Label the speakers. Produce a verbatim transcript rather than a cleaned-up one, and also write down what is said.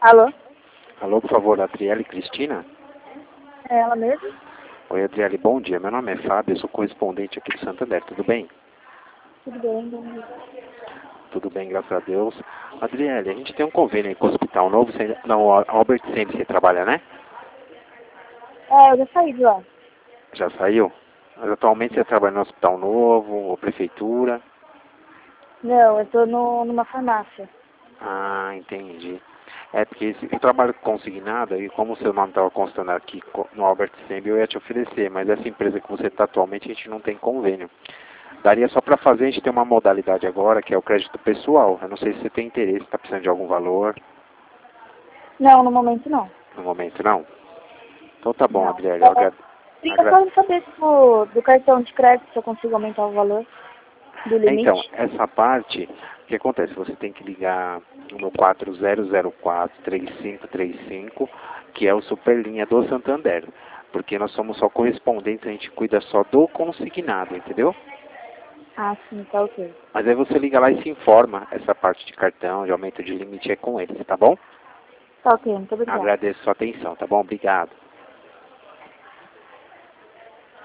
Speaker 1: Alô?
Speaker 2: Alô, por favor, Adriele Cristina?
Speaker 1: É ela mesmo?
Speaker 2: Oi, Adriele, bom dia. Meu nome é Fábio, eu sou correspondente aqui do Santander, tudo bem?
Speaker 1: Tudo bem, bom dia.
Speaker 2: Tudo bem, graças a Deus. Adriele, a gente tem um convênio aí com o Hospital Novo, você, não, Albert Sempre você trabalha, né?
Speaker 1: É, eu já saí de lá.
Speaker 2: Já saiu? Mas atualmente você trabalha no Hospital Novo, ou Prefeitura?
Speaker 1: Não, eu tô no, numa farmácia.
Speaker 2: Ah, entendi. É porque esse, eu trabalho consignado e como o seu nome estava constando aqui co- no Albert Sempre, eu ia te oferecer, mas essa empresa que você está atualmente, a gente não tem convênio. Daria só para fazer, a gente tem uma modalidade agora, que é o crédito pessoal. Eu não sei se você tem interesse, está precisando de algum valor.
Speaker 1: Não, no momento não.
Speaker 2: No momento, não? Então tá bom,
Speaker 1: Não.
Speaker 2: Adriele. Eu
Speaker 1: É,
Speaker 2: agra...
Speaker 1: fica
Speaker 2: agra...
Speaker 1: só de saber do, do cartão de crédito se eu consigo aumentar o valor do
Speaker 2: Então,
Speaker 1: limite.
Speaker 2: essa parte, o que acontece? Você tem que ligar no quatro zero zero quatro, três cinco três cinco, que é o Superlinha do Santander. Porque nós somos só correspondentes, a gente cuida só do consignado, entendeu?
Speaker 1: Ah, sim, tá ok.
Speaker 2: Mas aí você liga lá e se informa, essa parte de cartão, de aumento de limite é com eles, tá bom?
Speaker 1: Tá ok, muito obrigada.
Speaker 2: Agradeço a sua atenção, tá bom? Obrigado.